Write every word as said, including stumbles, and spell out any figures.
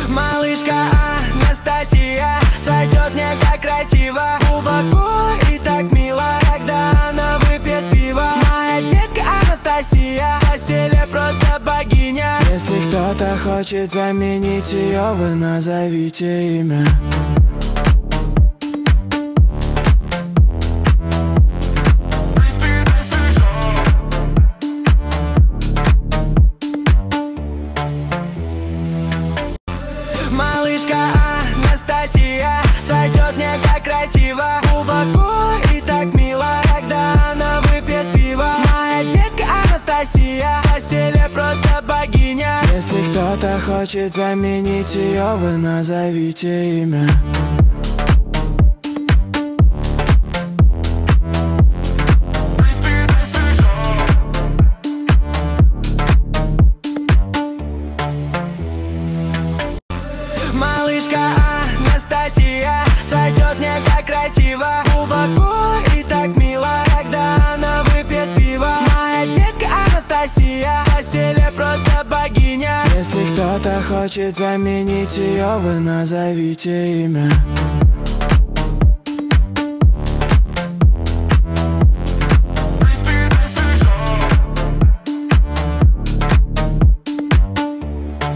Малышка Анастасия сосет мне так красиво, глубоко и так мило, когда она выпьет пиво. Моя детка Анастасия в постели просто богиня. Если кто-то хочет заменить ее, вы назовите имя. Малышка Анастасия сосет мне так красиво, глубоко и так мило, когда она выпьет пиво. Моя детка Анастасия в постели просто богиня. Если кто-то хочет заменить ее, вы назовите имя. Малышка Анастасия сосет мне так красиво, глубоко и так мило, когда она выпьет пиво. Моя детка Анастасия в постели просто богиня. Если кто-то хочет заменить ее, вы назовите имя.